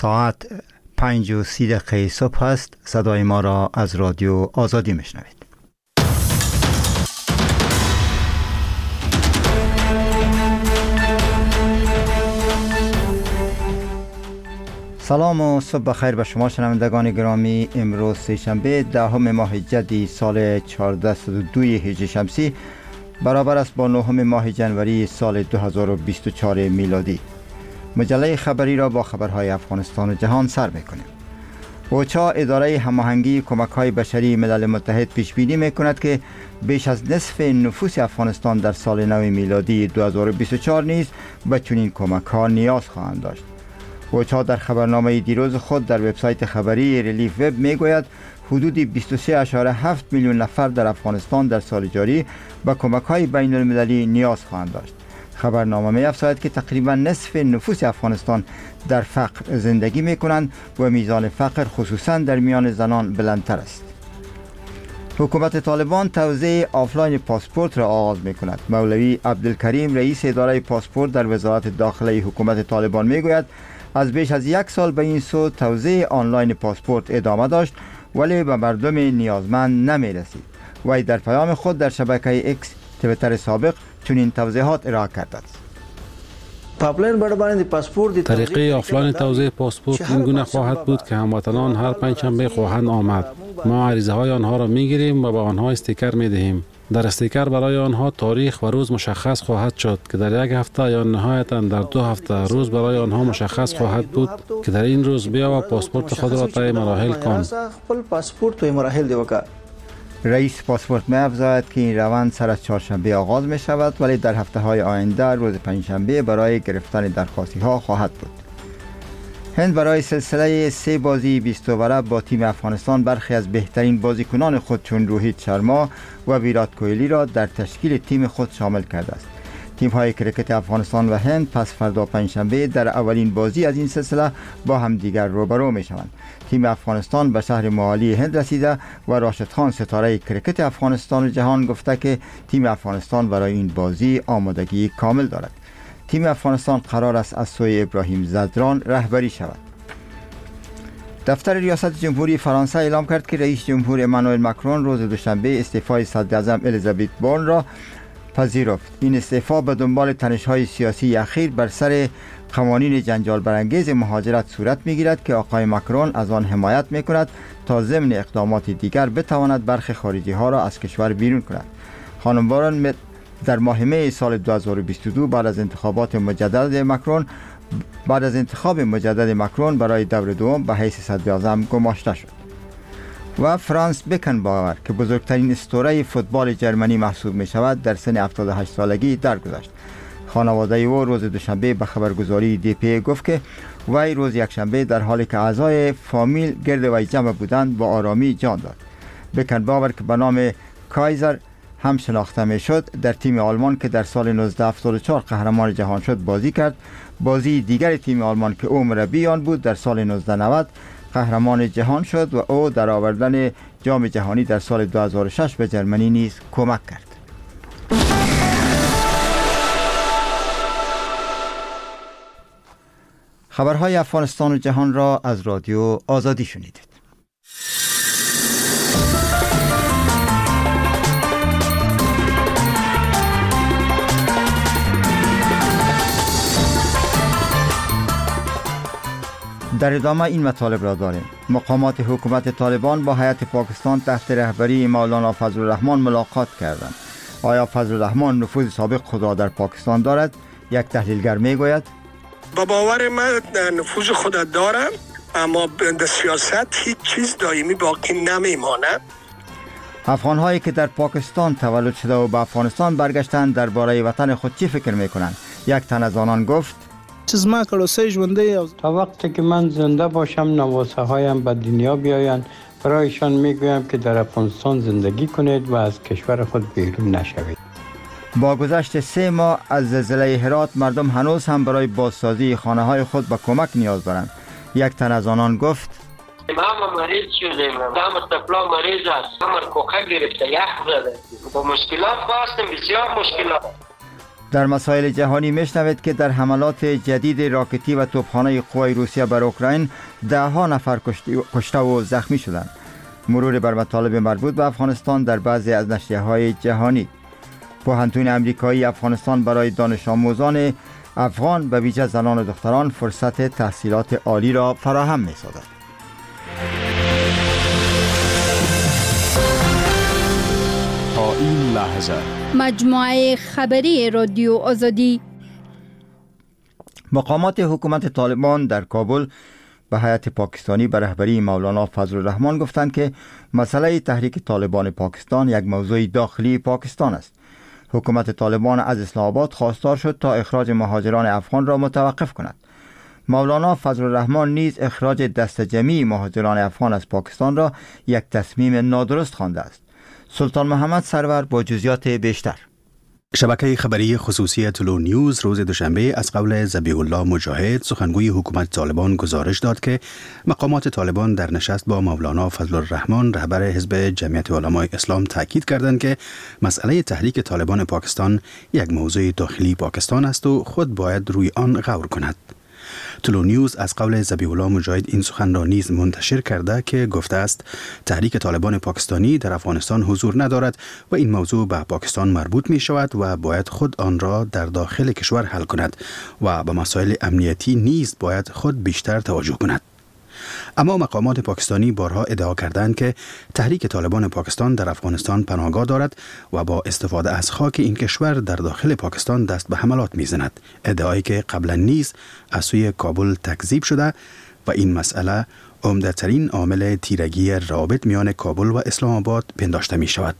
ساعت 5:30 صبح است. صدای ما را از رادیو آزادی میشنوید. سلام و صبح بخیر به شما شنوندگان گرامی. امروز سه‌شنبه 10 ماه جدی سال 1402 هجری شمسی برابر است با 9 ماه جنوری سال 2024 میلادی. مجله خبری را با خبرهای افغانستان و جهان سر می‌کنیم. اوچا اداره هماهنگی کمک‌های بشری ملل متحد پیش بینی می‌کند که بیش از نصف نفوس افغانستان در سال نو میلادی 2024 نیز به چنین کمک‌ها نیاز خواهند داشت. اوچا در خبرنامه دیروز خود در وبسایت خبری ریلیف وب میگوید حدود 23.7 میلیون نفر در افغانستان در سال جاری به کمک‌های بین المللی نیاز خواهند داشت. خبرنامه می‌افزاید که تقریبا نصف نفوس افغانستان در فقر زندگی می‌کنند و میزان فقر خصوصا در میان زنان بلندتر است. حکومت طالبان توزیع آفلاین پاسپورت را آغاز می‌کند. مولوی عبدالکریم رئیس اداره پاسپورت در وزارت داخله حکومت طالبان میگوید از بیش از یک سال به این سو توزیع آنلاین پاسپورت ادامه داشت ولی به مردم نیازمند نمی‌رسید. وی در پیام خود در شبکه ایکس توییتر سابق چنین توضیحات ارائه کرده است. طریقه آفلاین توزیع پاسپورت این گونه خواهد بود که هموطنان هر پنجشنبه خواهند آمد. ما عریضه های آنها را می‌گیریم و به آنها استیکر می‌دهیم. در استیکر برای آنها تاریخ و روز مشخص خواهد شد که در یک هفته یا نهایتاً در 2 هفته روز برای آنها مشخص خواهد بود که در این روز بیا و پاسپورت خود را طی مراحل کن. رئیس پاسپورت می‌افزاید که این روند سر از چهارشنبه آغاز می شود ولی در هفته‌های آینده روز پنجشنبه برای گرفتن درخواستی‌ها خواهد بود. هند برای سلسله 3 بازی 20 اووره با تیم افغانستان برخی از بهترین بازیکنان خود چون روهیت شرما و ویرات کوهلی را در تشکیل تیم خود شامل کرده است. تیم‌های کرکت افغانستان و هند پس فردا پنجشنبه در اولین بازی از این سلسله با همدیگر روبرو می‌شوند. تیم افغانستان به شهر موآلی هند رسیده و راشد خان ستاره کرکت افغانستان و جهان گفته که تیم افغانستان برای این بازی آمادگی کامل دارد. تیم افغانستان قرار است از سوی ابراهیم زدران رهبری شود. دفتر ریاست جمهوری فرانسه اعلام کرد که رئیس جمهور امانوئل مکرون روز دوشنبه استعفای صدراعظم الیزابت بورن را پذیرفت. این استعفا به دنبال تنش‌های سیاسی اخیر بر سر قوانین جنجال برانگیز مهاجرت صورت می‌گیرد که آقای مکرون از آن حمایت می‌کند تا ضمن اقدامات دیگر بتواند برخی خارجی‌ها را از کشور بیرون کند. خانم بورن در ماه می سال 2022 بعد از انتخاب مجدد مکرون برای دور دوم به حیث صدراعظم گماشته شد. و فرانس بکنباور که بزرگترین اسطوره فوتبال جرمنی محسوب می شود در سن 78 سالگی درگذشت. خانواده او روز دوشنبه به خبرگزاری دی پی گفت که وی روز یکشنبه در حالی که اعضای فامیل گرد وی جمع بودند با آرامی جان داد. بکنباور که به نام کایزر هم شناخته می شد در تیم آلمان که در سال 1974 قهرمان جهان شد بازی کرد. بازی دیگر تیم آلمان که او مربی آن بود در سال 1990 قهرمان جهان شد و او در آوردن جام جهانی در سال 2006 به جرمنی نیز کمک کرد. خبرهای افغانستان و جهان را از رادیو آزادی شنیدید. در ادامه این مطالب را داریم. مقامات حکومت طالبان با هیئت پاکستان تحت رهبری مولانا فضل الرحمن ملاقات کردند. آیا فضل الرحمن نفوذ سابق خود را در پاکستان دارد؟ یک تحلیلگر میگوید با باور من نفوذ خود دارم، اما در سیاست هیچ چیز دائمی باقی نمیماند. افغان‌هایی که در پاکستان تولد شده و به افغانستان برگشتند درباره وطن خود چی فکر میکنند؟ یک تن از آنان گفت تا وقتی که من زنده باشم نواسه هایم به دنیا بیایند برایشان میگویم که در افغانستان زندگی کنید و از کشور خود بیرون نشوید. با گذشت 3 ماه از زلزله هرات مردم هنوز هم برای بازسازی خانه های خود به کمک نیاز دارند. یک تن از آنان گفت ما مریض شدیم، دام تپلا مریض است، همار کوخه گرفته، یخ زده، با مشکلات باستیم، بسیار مشکلات. در مسائل جهانی میشنوید که در حملات جدید راکتی و توپخانه قوای روسیه بر اوکراین 10 نفر کشته و زخمی شدند. مرور بر مطالب مربوط به افغانستان در بعضی از نشریه‌های جهانی. پوهنتون امریکایی افغانستان برای دانش آموزان افغان و ویژه زنان و دختران فرصت تحصیلات عالی را فراهم می‌سازد. تا این لحظه مجموعه خبری رادیو آزادی. مقامات حکومت طالبان در کابل به هیئت پاکستانی به رهبری مولانا فضل الرحمن گفتند که مسئله تحریک طالبان پاکستان یک موضوع داخلی پاکستان است. حکومت طالبان از اسلام آباد خواستار شد تا اخراج مهاجران افغان را متوقف کند. مولانا فضل الرحمن نیز اخراج دست جمعی مهاجران افغان از پاکستان را یک تصمیم نادرست خوانده است. سلطان محمد سرور با جزئیات بیشتر. شبکه خبری خصوصی تلو نیوز روز دوشنبه از قول ذبیح الله مجاهد سخنگوی حکومت طالبان گزارش داد که مقامات طالبان در نشست با مولانا فضل الرحمن رهبر حزب جمعیت علمای اسلام تاکید کردند که مسئله تحریک طالبان پاکستان یک موضوع داخلی پاکستان است و خود باید روی آن غور کند. تلو نیوز از قول ذبیح الله مجاهد این سخن را نیز منتشر کرده که گفته است تحریک طالبان پاکستانی در افغانستان حضور ندارد و این موضوع به پاکستان مربوط می شود و باید خود آن را در داخل کشور حل کند و به مسائل امنیتی نیز باید خود بیشتر توجه کند. اما مقامات پاکستانی بارها ادعا کردند که تحریک طالبان پاکستان در افغانستان پناهگاه دارد و با استفاده از خاک این کشور در داخل پاکستان دست به حملات می‌زند، ادعایی که قبلا نیز از سوی کابل تکذیب شده و این مسئله عمده‌ترین عامل تیرگی روابط میان کابل و اسلام آباد پنداشته می شود.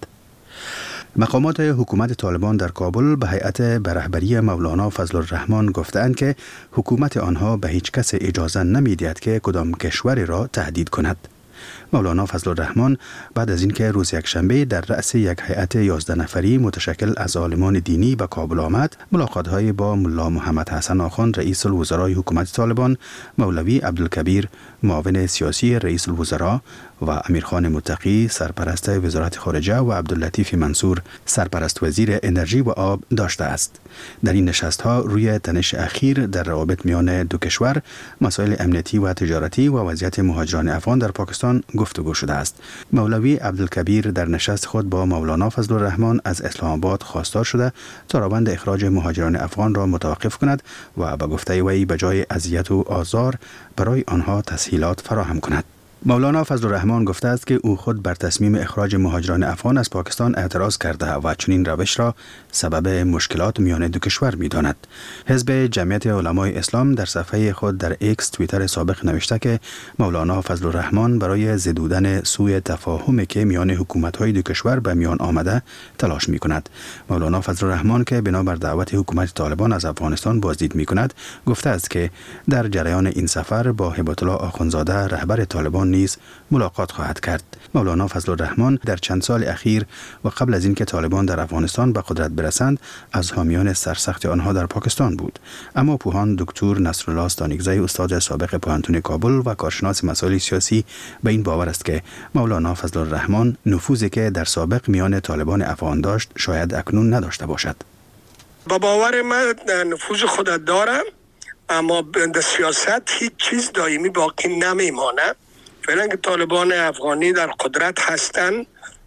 مقامات حکومت طالبان در کابل به هیئت به رهبری مولانا فضل الرحمن گفتند که حکومت آنها به هیچ کس اجازه نمی‌دهد که کدام کشوری را تهدید کند. مولانا فضل الرحمن بعد از اینکه روز یکشنبه در رأس یک هیئت 11 نفری متشکل از عالمان دینی به کابل آمد، ملاقات‌های با ملا محمد حسن آخوند رئیس الوزرای حکومت طالبان، مولوی عبدالکبیر معاون سیاسی رئیس الوزراء و امیرخان متقی سرپرست وزارت خارجه و عبداللطیف منصور سرپرست وزیر انرژی و آب داشته است. در این نشست‌ها روی تنش اخیر در روابط میان دو کشور، مسائل امنیتی و تجارتی و وضعیت مهاجران افغان در پاکستان گفتگو شده است. مولوی عبدالکبیر در نشست خود با مولانا فضل الرحمن از اسلام آباد خواستار شده تا روند اخراج مهاجران افغان را متوقف کند و به گفته وی به جای اذیت و آزار برای آنها تسهیلات فراهم کند. مولانا فضل الرحمن گفته است که او خود بر تصمیم اخراج مهاجران افغان از پاکستان اعتراض کرده و چنین روش را سبب مشکلات میان دو کشور می‌داند. حزب جمعیت علمای اسلام در صفحه خود در ایکس توییتر سابق نوشته که مولانا فضل الرحمن برای زدودن سوء تفاهمی که میان حکومت‌های دو کشور به میان آمده تلاش می‌کند. مولانا فضل الرحمن که بنابر دعوت حکومت طالبان از افغانستان بازدید می‌کند، گفته است که در جریان این سفر با هبت الله آخوندزاده رهبر طالبان نیز ملاقات خواهد کرد. مولانا فضل الرحمن در چند سال اخیر و قبل از اینکه طالبان در افغانستان به قدرت برسند از حامیان سرسخت آنها در پاکستان بود، اما پوهان دکتر نصرالله استانیکزی استاد سابق پوهنتون کابل و کارشناس مسائل سیاسی به این باور است که مولانا فضل الرحمن نفوذی که در سابق میان طالبان افغان داشت شاید اکنون نداشته باشد. با باور من نفوذ خود دارم، اما در سیاست هیچ چیز دائمی باقی نمیمانه. فعلا که طالبان افغانی در قدرت هستند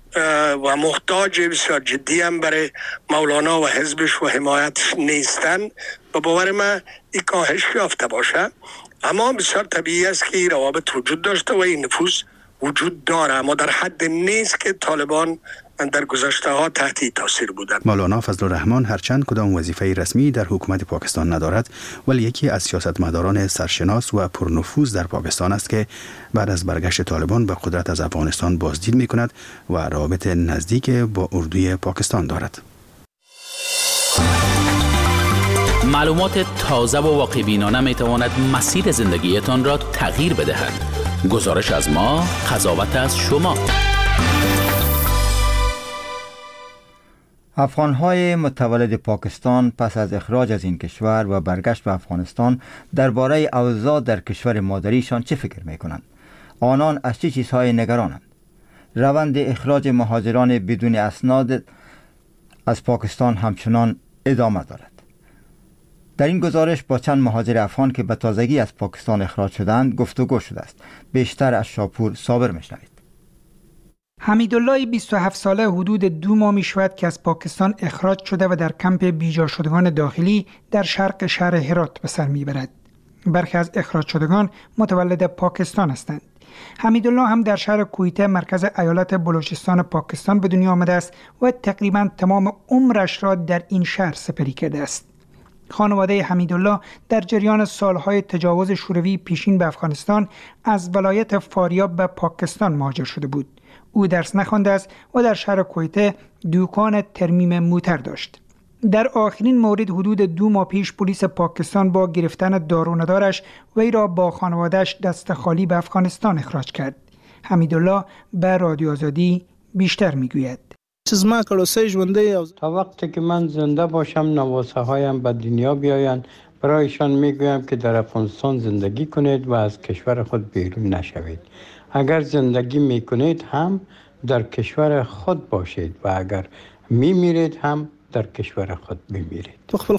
و محتاج بسیار جدی هم برای مولانا و حزبش و حمایتش نیستند، به باور من این کاهش یافته باشه. اما بسیار طبیعی است که این روابط وجود داشته و این نفوذ وجود داره، اما در حد نیست که طالبان در گذشته ها تحت تاثیر بودند. مولانا فضل الرحمن هرچند کدام وظیفه رسمی در حکومت پاکستان ندارد، ولی یکی از سیاستمداران سرشناس و پرنفوذ در پاکستان است که بعد از برگشت طالبان به قدرت از افغانستان بازدید می کند و روابط نزدیک با اردوی پاکستان دارد. معلومات تازه و واقع‌بینانه می تواند مسیر زندگیتان را تغییر بدهد. گزارش از ما، قضاوت از شما. افغان‌های متولد پاکستان پس از اخراج از این کشور و برگشت به افغانستان درباره اوضاع در کشور مادریشان چه فکر می‌کنند؟ آنان از چه چیزهای نگرانند؟ روند اخراج مهاجران بدون اسناد از پاکستان همچنان ادامه دارد. در این گزارش با چند مهاجر افغان که به تازگی از پاکستان اخراج شدند گفتگو شده است. بیشتر از شاپور صابر میشنوید. حمیدالله 27 ساله حدود 2 ماه می شود که از پاکستان اخراج شده و در کمپ بیجا شدگان داخلی در شرق شهر هرات به سر می برد. برخی از اخراج شدگان متولد پاکستان هستند. حمیدالله هم در شهر کویته مرکز ایالت بلوچستان پاکستان به دنیا آمده است و تقریبا تمام عمرش را در این شهر سپری کرده است. خانواده حمیدالله در جریان سالهای تجاوز شوروی پیشین به افغانستان از ولایت فاریاب به پاکستان مهاجر شده بود. او درس نخوانده است و در شهر کویته دکان ترمیم موتر داشت. در آخرین مورد حدود 2 ماه پیش پلیس پاکستان با گرفتن داروندارش وی را با خانواده‌اش دست خالی به افغانستان اخراج کرد. حمیدالله به رادیو آزادی بیشتر میگوید. تا وقتی که من زنده باشم نواسه هایم به دنیا بیایند، برایشان میگویم که در افغانستان زندگی کنید و از کشور خود بیرون نشوید. اگر زندگی میکنید هم در کشور خود باشید و اگر میمیرید هم در کشور خود بمیرید.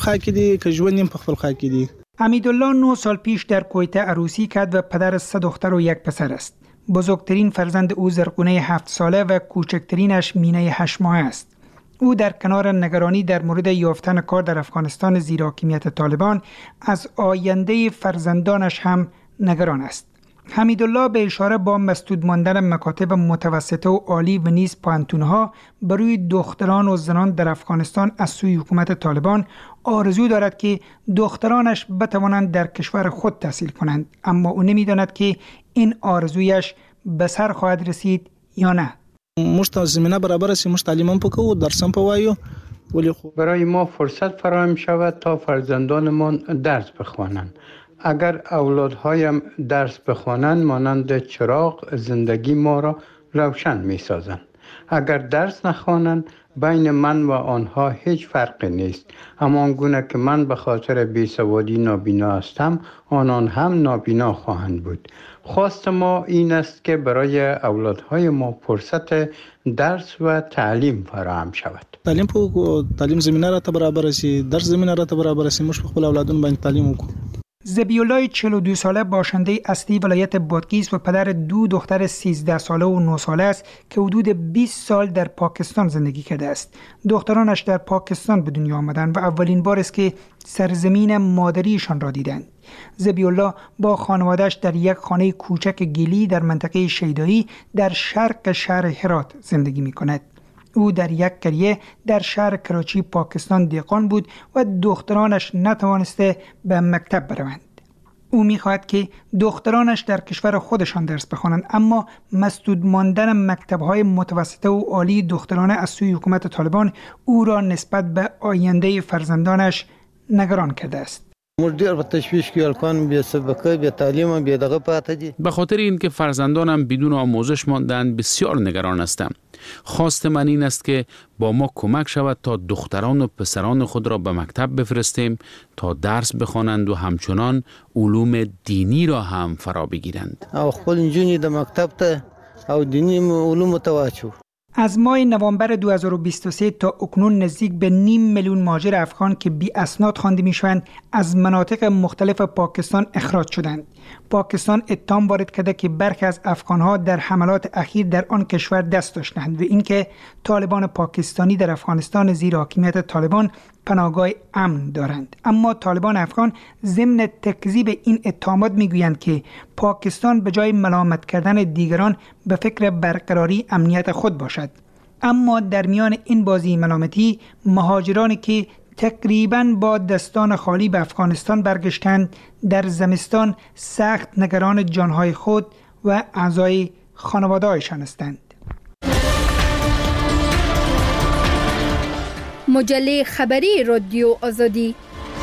حمیدالله 9 سال پیش در کویته عروسی کرد و پدر 3 دختر و 1 پسر است. بزرگترین فرزند او زرقونه 7 ساله و کوچکترینش مینه 8 ماهه است. او در کنار نگرانی در مورد یافتن کار در افغانستان زیر حاکمیت طالبان از آینده فرزندانش هم نگران است. حمیدالله به اشاره با مسدود ماندن مکاتب متوسطه و عالی و نیز پانتونها بروی دختران و زنان در افغانستان از سوی حکومت طالبان آرزو دارد که دخترانش بتوانند در کشور خود تحصیل کنند، اما او نمی‌داند که این آرزویش به سر خواهد رسید یا نه. برای ما فرصت فراهم شود تا فرزندانمان درس بخوانند. اگر اولادهایم درس بخوانند مانند چراغ زندگی ما را روشن می سازند. اگر درس نخوانند بین من و آنها هیچ فرقی نیست. همان گونه که من به خاطر بیسوادی نابینا هستم، آنان هم نابینا خواهند بود. خواست ما این است که برای اولادهای ما فرصت درس و تعلیم فراهم شود. تعلیم زمینه را برابر است، درس زمینه را برابر است. مش خپل اولادون باندې تعلیم وکړو. ذبیحالله 42 ساله باشنده اصلی ولایت بادغیس و پدر 2 دختر 13 ساله و 9 ساله است که حدود 20 سال در پاکستان زندگی کرده است. دخترانش در پاکستان به دنیا آمدند و اولین بار است که سرزمین مادریشان را دیدند. ذبیحالله با خانواده‌اش در یک خانه کوچک گلی در منطقه شیدایی در شرق شهر هرات زندگی می‌کند. او در یک قریه در شهر کراچی پاکستان دهقان بود و دخترانش نتوانسته به مکتب بروند. او می‌خواهد که دخترانش در کشور خودشان درس بخوانند، اما مسدود ماندن مکتب‌های متوسطه و عالی دخترانه از سوی حکومت طالبان او را نسبت به آینده فرزندانش نگران کرده است. به خاطر اینکه فرزندانم بدون آموزش ماندند بسیار نگران هستم. خواست من این است که با ما کمک شود تا دختران و پسران خود را به مکتب بفرستیم تا درس بخوانند و همچنان علوم دینی را هم فرا بگیرند. از ماه نوامبر 2023 تا اکنون نزدیک به 500,000 مهاجر افغان که بی اسناد خوانده میشوند از مناطق مختلف پاکستان اخراج شدند. پاکستان اتهام وارد کرده که برخی از افغانها در حملات اخیر در آن کشور دست داشتند و اینکه طالبان پاکستانی در افغانستان زیر حاکمیت طالبان پناهگاه امن دارند. اما طالبان افغان ضمن تکذیب این اتهامات میگویند که پاکستان به جای ملامت کردن دیگران به فکر برقراری امنیت خود باشد. اما در میان این بازی ملامتی، مهاجرانی که تقریباً با دستان خالی به افغانستان برگشتند در زمستان سخت نگران جانهای خود و اعضای خانواده‌هایشان هستند. مجله خبری رادیو آزادی.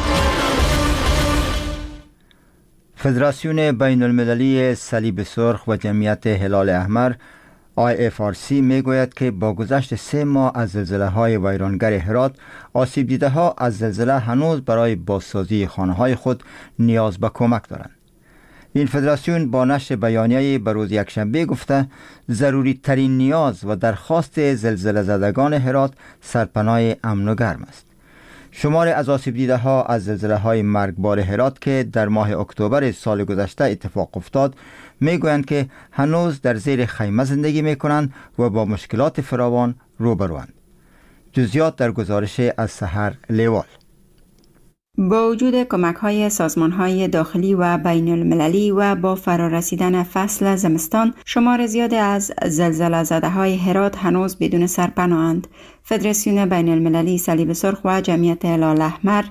فدراسیون بین المللی صلیب سرخ و جمعیت هلال احمر IFRC میگوید که با گذشت 3 ماه از زلزله‌های ویرانگر هرات، آسیب دیده‌ها از زلزله هنوز برای بازسازی خانه‌های خود نیاز به کمک دارند. این فدراسیون با نشر بیانیه‌ای به روز یکشنبه گفته ضروری ترین نیاز و درخواست زلزله زدگان هرات سرپناه امن و گرم است. شمار از آسیب دیده ها از زلزله های مرگبار هرات که در ماه اکتبر سال گذشته اتفاق افتاد میگویند که هنوز در زیر خیمه زندگی میکنند و با مشکلات فراوان روبروند. جزئیات در گزارش از سحر لیوال. با وجود کمک‌های سازمان‌های داخلی و بین المللی و با فرارسیدن فصل زمستان، شمار زیاد از زلزله زده‌های هرات هنوز بدون سرپناه‌اند. فدراسیون بین المللی صلیب سرخ و جمعیت هلال احمر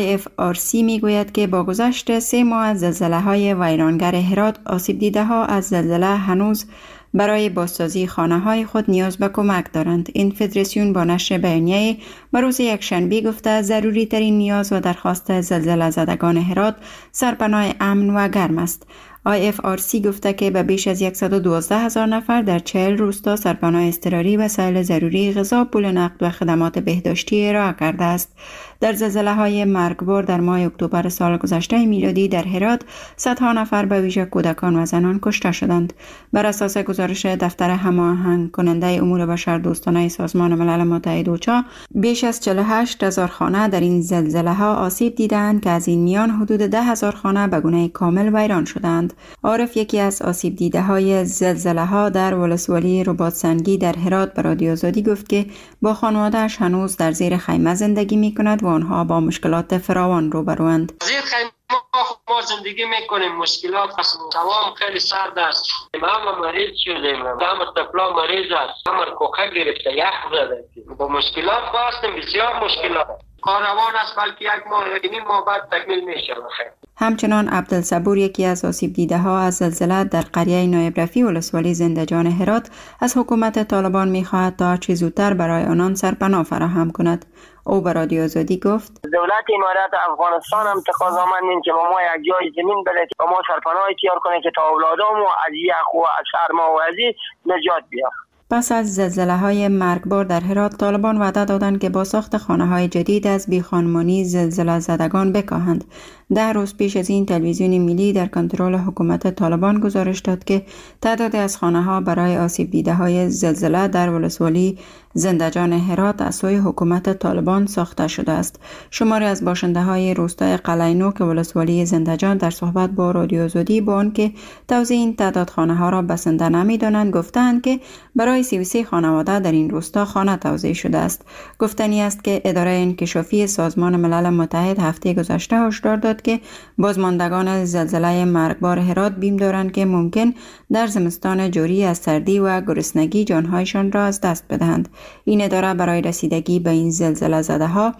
IFRC میگوید که با گذشت 3 ماه از زلزله‌های ویرانگر هرات، آسیب دیده‌ها از زلزله هنوز برای بازسازی خانه‌های خود نیاز به کمک دارند. این فدراسیون با نشر بیانیه به روز یکشنبه گفته ضروری ترین نیاز و درخواست زلزله زدگان هرات سرپناه امن و گرم است. IFRC گفته که به بیش از 112,000 نفر در 40 روستا سرپناه اضطراری، وسایل ضروری، غذا، پول نقد و خدمات بهداشتی ارائه کرده است. در زلزله‌های مرگبار در ماه اکتبر سال گذشته میلادی در هرات صدها نفر به ویژه کودکان و زنان کشته شدند. بر اساس گزارش دفتر هماهنگ کننده امور بشر دوستانه سازمان ملل متحد اوچا، بیش از 48,000 خانه در این زلزله‌ها آسیب دیدند که از این میان حدود 10,000 خانه به گونه کامل ویران شدند. عارف، یکی از آسیب دیده‌های زلزله‌ها در ولسوالی رباطسنگی در هرات، به رادیو آزادی گفت که با خانواده‌اش هنوز در زیر خیمه زندگی می‌کند و آنها با مشکلات فراوان روبروند. زیر خیمه ما زندگی میکنیم، مشکلات تمام خیلی سرد است. ما مریض شدیم، هم طفلا مریض است، هم کوکه گرفته، یخ زده. با مشکلات هستیم، بسیار مشکلات. کاروان است بلکه یک ماه بعد تکمیل میشه. همچنان عبدالصبور، یکی از آسیب دیده ها از زلزله در قریه نایب رفیع ولسوالی زندجان هرات، از حکومت طالبان می‌خواهد تا چه زودتر برای آنان سرپناه فراهم کند. او به رادیو آزادی گفت: دولت امارات افغانستان هم تقاضامندیم که با ما یک جای زمین بده که با ما سرپناه اختیار کنه که تا اولادامو از یخ و از سرما و از نجات بیافت. پس از زلزله‌های مرگبار در هرات، طالبان وعده دادند که با ساخت خانه‌های جدید از بیخانمانی زلزله زدگان بکاهند. 10 روز پیش از این تلویزیون ملی در کنترل حکومت طالبان گزارش داد که تعدادی از خانه‌ها برای آسیب دیده‌های زلزله در ولسوالی زندجان هرات از سوی حکومت طالبان ساخته شده است. شماری از باشنده‌های روستای قلعه‌نو که ولسوالی زندجان در صحبت با رادیو آزادی با آنکه توزیع این تعداد خانه‌ها را بسنده نمی‌دانند، گفتند که برای 33 خانواده در این روستا خانه توزیع شده است. گفتنی است که اداره انکشافی سازمان ملل متحد هفته گذشته هشدار داد که بازماندگان زلزله مرگبار هرات بیم دارند که ممکن در زمستان جاری از سردی و گرسنگی جانهایشان را از دست بدهند. این اداره برای رسیدگی به این زلزله زده‌ها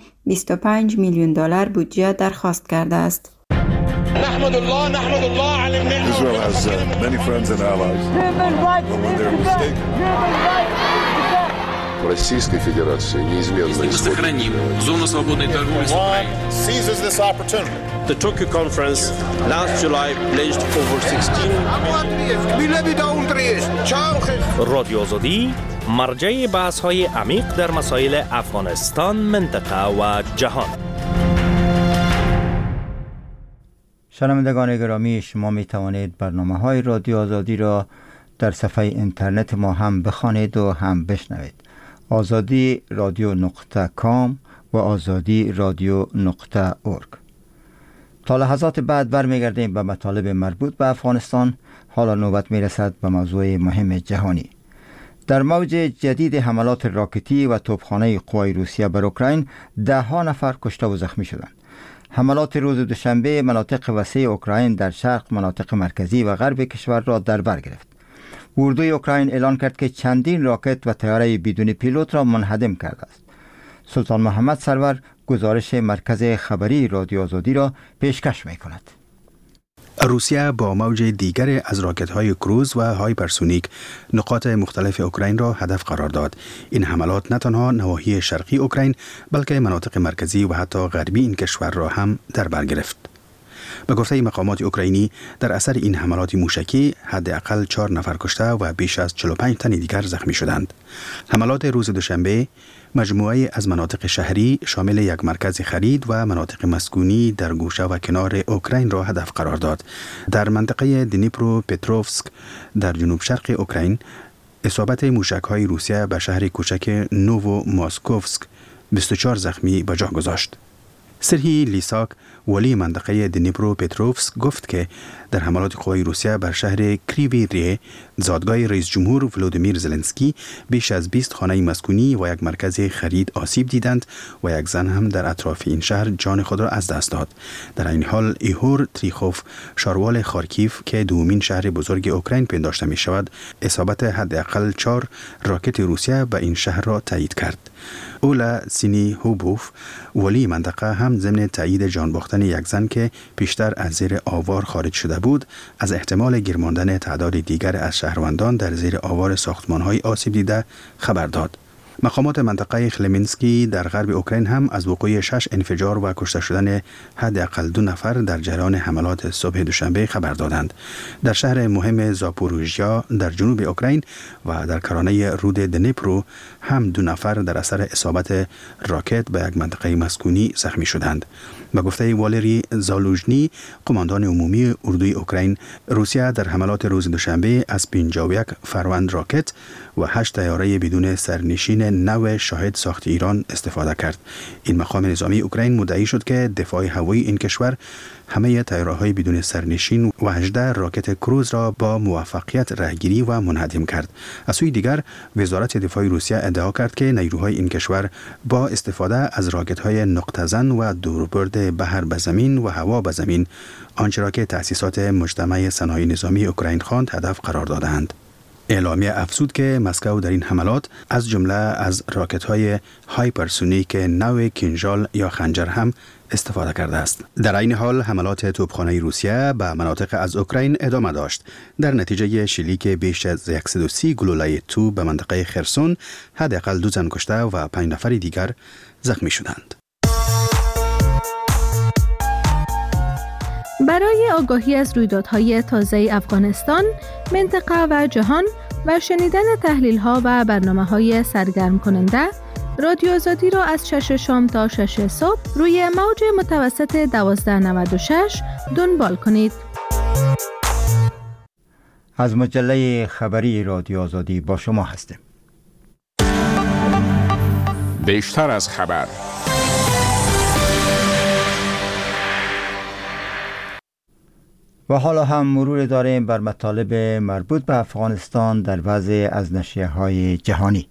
25 میلیون دلار بودجه درخواست کرده است. نحمد الله على النعمة. Israel has many friends and allies. But when they're mistaken. Российской Федерации неизменно сохраним зону свободной торговли с Украиной. Seizes this opportunity. The Tokyo conference last July pledged over 16. رادیو آزادی مرجع بحث‌های عمیق در مسائل افغانستان، منطقه و جهان. شنوندگان گرامی، شما می توانید برنامه‌های رادیو آزادی را در صفحه اینترنت ما هم بخوانید و هم بشنوید. azadi.radio.com و azadi.radio.org. تا لحظات بعد برمیگردیم به مطالب مربوط به افغانستان. حالا نوبت میرسد به موضوع مهم جهانی. در موج جدید حملات راکتی و توپخانه قوای روسیه بر اوکراین 10 نفر کشته و زخمی شدند. حملات روز دوشنبه مناطق وسیع اوکراین در شرق، مناطق مرکزی و غرب کشور را در بر گرفت. اردوی اوکراین اعلان کرد که چندین راکت و طیاره بدون پیلوت را منهدم کرده است. سلطان محمد سرور گزارش مرکز خبری رادیو آزادی را پیشکش می کند. روسیه با موج دیگر از راکت‌های کروز و هایپرسونیک نقاط مختلف اوکراین را هدف قرار داد. این حملات نه تنها نواحی شرقی اوکراین بلکه مناطق مرکزی و حتی غربی این کشور را هم در بر گرفت. به گفته مقامات اوکراینی، در اثر این حملات موشکی حداقل 4 نفر کشته و بیش از 45 تن دیگر زخمی شدند. حملات روز دوشنبه مجموعه از مناطق شهری شامل یک مرکز خرید و مناطق مسکونی در گوشه و کنار اوکراین را هدف قرار داد. در منطقه دنیپرو پتروفسک در جنوب شرق اوکراین، اصابت موشک‌های روسیه به شهر کوچک نوو ماسکوفسک 24 زخمی به جا گذاشت. سرهی لیساک ولی منطقه دنیپرو پتروفسک گفت که در حملات قوای روسیه بر شهر کریوی زادگاه رئیس جمهور ولودیمیر زلنسکی بیش از 20 خانه مسکونی و یک مرکز خرید آسیب دیدند و یک زن هم در اطراف این شهر جان خود را از دست داد. در این حال ایهور تریخوف شاروال خارکیف که دومین شهر بزرگ اوکراین پنداشته می شود اصابت حداقل 4 راکت روسیه به این شهر را تایید کرد. اولا سینی هوبوف ولی منطقه هم ضمن تایید جان باختن یک زن که پیشتر از زیر آوار خارج شده بود از احتمال گیر ماندن تعداد دیگر از شهروندان در زیر آوار ساختمان‌های آسیب دیده خبر داد. مقامات منطقه خلمنسکی در غرب اوکراین هم از وقوع 6 انفجار و کشته شدن حداقل 2 نفر در جریان حملات صبح دوشنبه خبر دادند. در شهر مهم زاپوروژیا در جنوب اوکراین و در کرانه رود دنیپرو هم 2 نفر در اثر اصابت راکت به یک منطقه مسکونی زخمی شدند. به گفته والری زالوژنی قماندان عمومی اردوی اوکراین، روسیه در حملات روز دوشنبه از 51 فروند راکت و 8 طیاره بدون سرنشین نو شاهد ساخت ایران استفاده کرد. این مقام نظامی اوکراین مدعی شد که دفاع هوایی این کشور همه طیاره‌های بدون سرنشین و 18 راکت کروز را با موفقیت رهگیری و منهدم کرد. از سوی دیگر وزارت دفاع روسیه ادعا کرد که نیروهای این کشور با استفاده از راکت‌های نقطه زن و دوربرد بحر به زمین و هوا به زمین آنچه را که تأسیسات مجتمع صنایع نظامی اوکراین خواند هدف قرار دادند. اعلامیه افزود که مسکو در این حملات از جمله از راکت‌های هایپرسونیک نو کینژال یا خنجر هم استفاده کرده است. در این حال حملات توپخانه روسیه به مناطق از اوکراین ادامه داشت. در نتیجه شلیک بیش از 130 گلوله توپ به منطقه خرسون حداقل 2 زن کشته و 5 نفر دیگر زخمی شدند. برای آگاهی از رویدادهای تازه افغانستان، منطقه و جهان و شنیدن تحلیل‌ها و برنامه‌های سرگرم کننده، رادیو آزادی را از 6 شام تا 6 صبح روی موج متوسط 1296 دنبال کنید. از مجله خبری رادیو آزادی با شما هستیم. بیشتر از خبر. و حالا هم مرور داریم بر مطالب مربوط به افغانستان در وضع از نشریه‌های جهانی.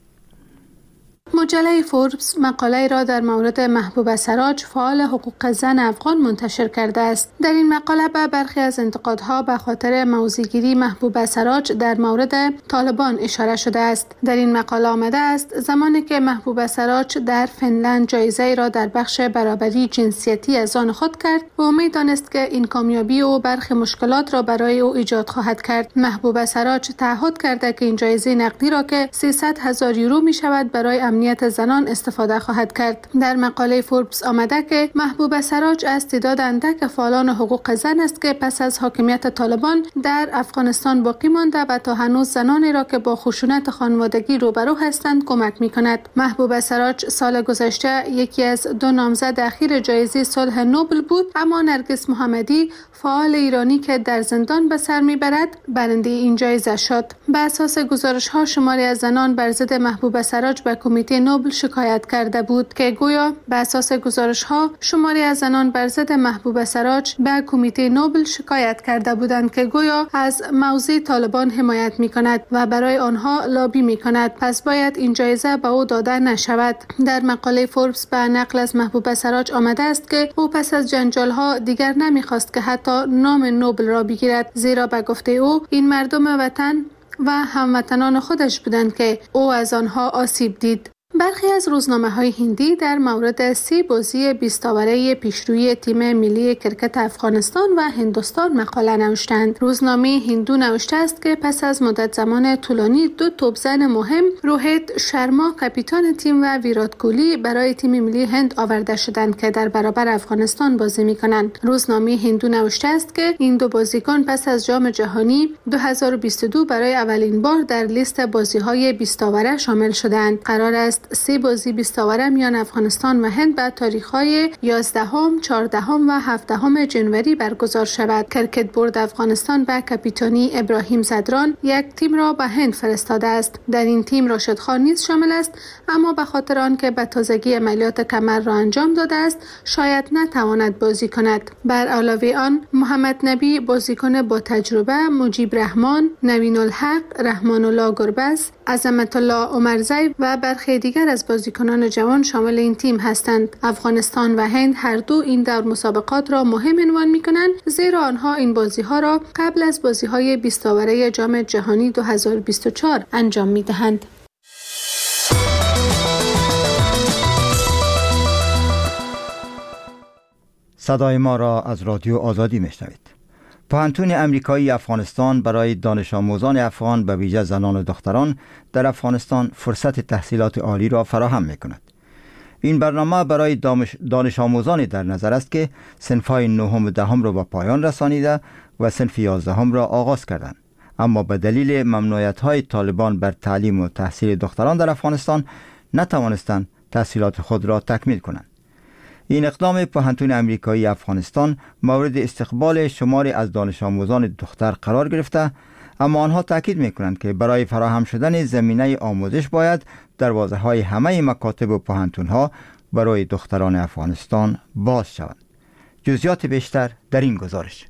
مجله فوربس مقاله را در مورد محبوبه سراج فعال حقوق زن افغان منتشر کرده است. در این مقاله به برخی از انتقادها به خاطر موضع‌گیری محبوبه سراج در مورد طالبان اشاره شده است. در این مقاله آمده است زمانی که محبوبه سراج در فنلند جایزه را در بخش برابری جنسیتی از آن خود کرد و امید دانست که این کامیابی او برخی مشکلات را برای او ایجاد خواهد کرد. محبوبه سراج تعهد کرده که این جایزه نقدی را که 300,000 یورو می شود برای امنیت زنان استفاده خواهد کرد. در مقاله فوربس آمده که محبوبه سراج از تعداد اندک فعالان حقوق زن است که پس از حاکمیت طالبان در افغانستان باقی مانده و تا هنوز زنانی را که با خشونت خانوادگی روبرو هستند کمک می کند. محبوبه سراج سال گذشته یکی از 2 نامزد اخیر جایزه صلح نوبل بود، اما نرگس محمدی فعال ایرانی که در زندان به سر میبرد برنده این جایزه شد. به اساس گزارش‌ها شماری از زنان بر ضد محبوبه سراج به کمیته نوبل شکایت کرده بود که گویا به اساس گزارش‌ها شماری از زنان بر ضد محبوبه سراج به کمیته نوبل شکایت کرده بودند که گویا از موضع طالبان حمایت می‌کند و برای آنها لابی می‌کند، پس باید این جایزه به او داده نشود. در مقاله فوربس به نقل از محبوبه سراج آمده است که او پس از جنجال‌ها دیگر نمی‌خواست که حتی نام نوبل را بگیرد، زیرا به گفته او این مردم وطن و هموطنان خودش بودند که او از آنها آسیب دید. برخی از روزنامه‌های هندی در مورد 30 بازی 20 اوره پیشروی تیم ملی کرکت افغانستان و هندوستان مقاله نوشتند. روزنامه هندو نوشته است که پس از مدت زمان طولانی 2 توپزن مهم، روهیت شرما کاپیتان تیم و ویرات کوهلی برای تیم ملی هند آورده شدند که در برابر افغانستان بازی می‌کنند. روزنامه هندو نوشته است که این 2 بازیکن پس از جام جهانی 2022 برای اولین بار در لیست بازی‌های 20 اوره شامل شدند. قرار است است. 3 بازی 20 اوره میان افغانستان و هند به تاریخ‌های 11، 14 و 17 جنوری برگزار شود. کرکت بورد افغانستان به کاپیتانی ابراهیم زدران یک تیم را به هند فرستاده است. در این تیم راشد خان نیز شامل است، اما به خاطر آنکه به تازگی عملیات کمر را انجام داده است شاید نتواند بازی کند. بر علاوه آن محمد نبی بازیکن با تجربه، مجیب رحمان، نوین الحق، رحمان الله گربز، عظمت الله عمرزی و برخی دیگر از بازیکنان جوان شامل این تیم هستند. افغانستان و هند هر دو این دور مسابقات را مهم عنوان می‌کنند، زیرا آنها این بازی‌ها را قبل از بازی‌های 20 اوره جام جهانی 2024 انجام می‌دهند. صدای ما را از رادیو آزادی میشنوید. پوهنتون امریکایی افغانستان برای دانش آموزان افغان به ویژه زنان و دختران در افغانستان فرصت تحصیلات عالی را فراهم می‌کند. این برنامه برای دانش آموزانی در نظر است که صنف‌های 9 و 10 را به پایان رسانیده و صنف 11 را آغاز کردند، اما به دلیل ممنوعیت‌های طالبان بر تعلیم و تحصیل دختران در افغانستان نتوانستند تحصیلات خود را تکمیل کنند. این اقدام پوهنتون امریکایی افغانستان مورد استقبال شماری از دانش آموزان دختر قرار گرفته، اما آنها تاکید می‌کنند که برای فراهم شدن زمینه آموزش باید دروازه‌های همه مکاتب و پوهنتون‌ها برای دختران افغانستان باز شوند. جزئیات بیشتر در این گزارش.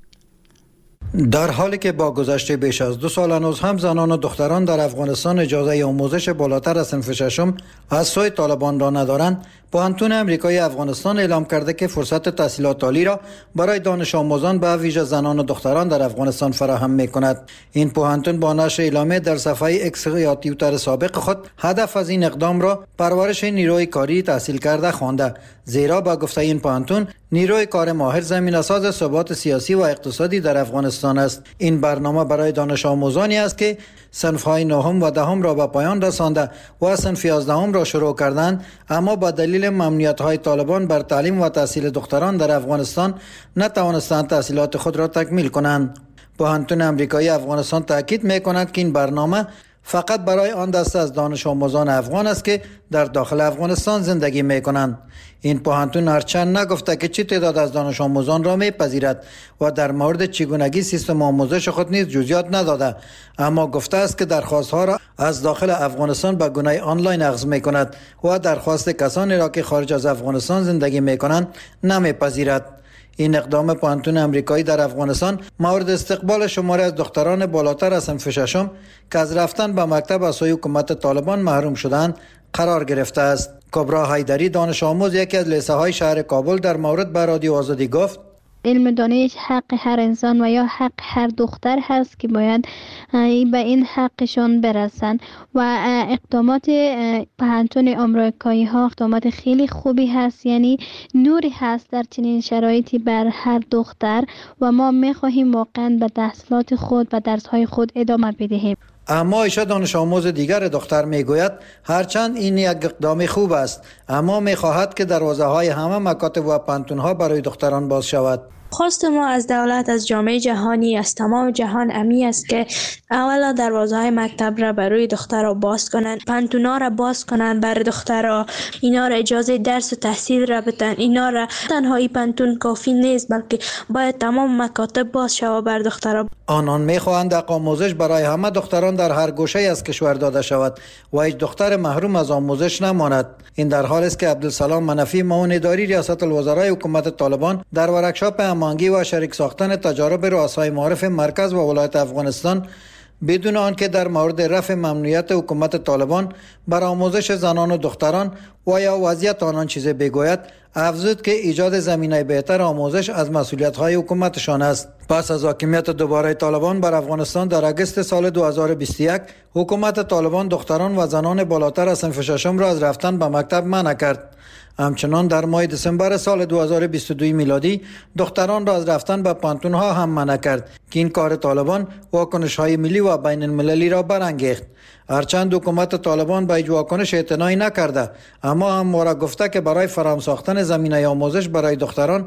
در حالی که با گذشته بیش از 2 سال هنوز هم زنان و دختران در افغانستان اجازه آموزش بالاتر از صنف 6 از سوی طالبان را ندارند، پوهنتون امریکایی افغانستان اعلام کرده که فرصت تحصیلات عالی را برای دانش آموزان به ویژه زنان و دختران در افغانستان فراهم می‌کند. این پوهنتون با نشر اعلامیه در صفحه اکس یا توییتر سابق خود هدف از این اقدام را پرورش نیروی کاری تحصیل کرده خوانده، زیرا با گفته این پوهنتون نیروی کار ماهر زمینه‌ساز ثبات سیاسی و اقتصادی در افغانستان است. این برنامه برای دانش آموزانی است که صنف‌های 9 و 10 را به پایان رسانده و صنف 11 را شروع کردند، اما با دلیل ممنوعیت‌های طالبان بر تعلیم و تحصیل دختران در افغانستان نتوانستند تحصیلات خود را تکمیل کنند. پوهنتون امریکایی افغانستان تاکید می‌کند که این برنامه فقط برای آن دسته از دانش آموزان افغان است که در داخل افغانستان زندگی می‌کنند. این پوهنتون هرچند نگفته که چه تعداد از دانش آموزان را می‌پذیرد و در مورد چگونگی سیستم آموزش خود نیز جزئیات نداده، اما گفته است که درخواست‌ها را از داخل افغانستان به گونه آنلاین اخذ می‌کند و درخواست کسانی را که خارج از افغانستان زندگی می‌کنند نمی‌پذیرد. این اقدام پوهنتون امریکایی در افغانستان مورد استقبال شماری از دختران بالاتر از صنف 6 که از رفتن به مکتب از سوی حکومت طالبان محروم شدند قرار گرفته است. کبرا حیدری دانش آموز یکی از لیسه های شهر کابل در مورد به رادیو آزادی گفت: علم دانش حق هر انسان و یا حق هر دختر هست که باید به این حقشان برسن و اقدامات پوهنتون امریکایی ها اقدامات خیلی خوبی هست، یعنی نوری هست در چنین شرایطی بر هر دختر و ما میخواهیم واقعا به تحصیلات خود و درس های خود ادامه بدهیم. اما ایشا دانش آموز دیگر دختر میگوید هرچند این یک اقدام خوب است، اما میخواهد که دروازه های همه مکاتب و پوهنتون ها برای دختران باز شود. خواست ما از دولت، از جامعه جهانی، از تمام جهان امی است که اولا دروازه های مکتب را برای دخترها باز کنند، پانتونا را باز کنند برای دخترها، اینا را اجازه درس و تحصیل را بدن. اینا را تنها پانتون کافی نیست، بلکه باید تمام مکاتب باز شود بر دخترها. آنان میخواهند حق آموزش برای همه دختران در هر گوشه از کشور داده شود و هیچ دختر محروم از آموزش نماند. این در حالی است که عبدالسلام منفی معاون اداری ریاست الوزرای حکومت طالبان در ورکشاپ هماهنگی و شریک ساختن تجارب رؤسای معارف مرکز و ولایت افغانستان بدون آنکه در مورد رفع ممنوعیت حکومت طالبان بر آموزش زنان و دختران و یا وضعیت آنان چیزی بگوید، افزود که ایجاد زمینه بهتر آموزش از مسئولیت‌های حکومتشان است. پس از حاکمیت دوباره طالبان بر افغانستان در اگست سال 2021، حکومت طالبان دختران و زنان بالاتر از صنف 6 را از رفتن به مکتب منع کرد. همچنان در ماه دسامبر سال 2022 میلادی دختران را از رفتن به پانتون‌ها هم منع کرد که این کار طالبان واکنش‌های ملی و بین المللی را برانگیخت. هرچند حکومت طالبان به هیچ واکنش اعتنایی نکرده، اما همواره گفته که برای فراهم ساختن زمینه آموزش برای دختران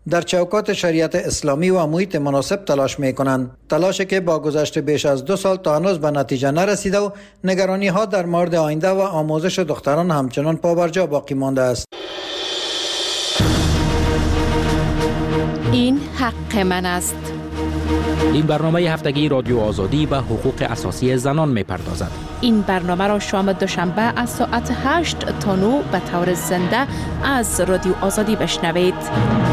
در چوکات شریعت اسلامی و محیط مناسب تلاش می کنند. تلاشی که با گذشت بیش از 2 سال تا هنوز به نتیجه نرسیده و نگرانی ها در مورد آینده و آموزش دختران همچنان پابرجا باقی مانده است. این حق من است. این برنامه هفتگی رادیو آزادی به حقوق اساسی زنان می‌پردازد. این برنامه را شام دوشنبه از ساعت 8 تا 9 به طور زنده از رادیو آزادی بشنوید.